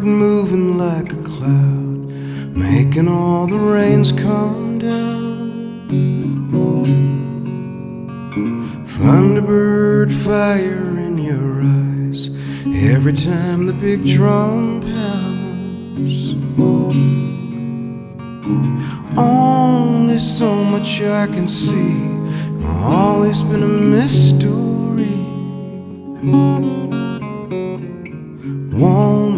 moving like a cloud, making all the rains come down. Thunderbird fire in your eyes every time the big drum pounds. Only so much I can see, always been a mystery. Won't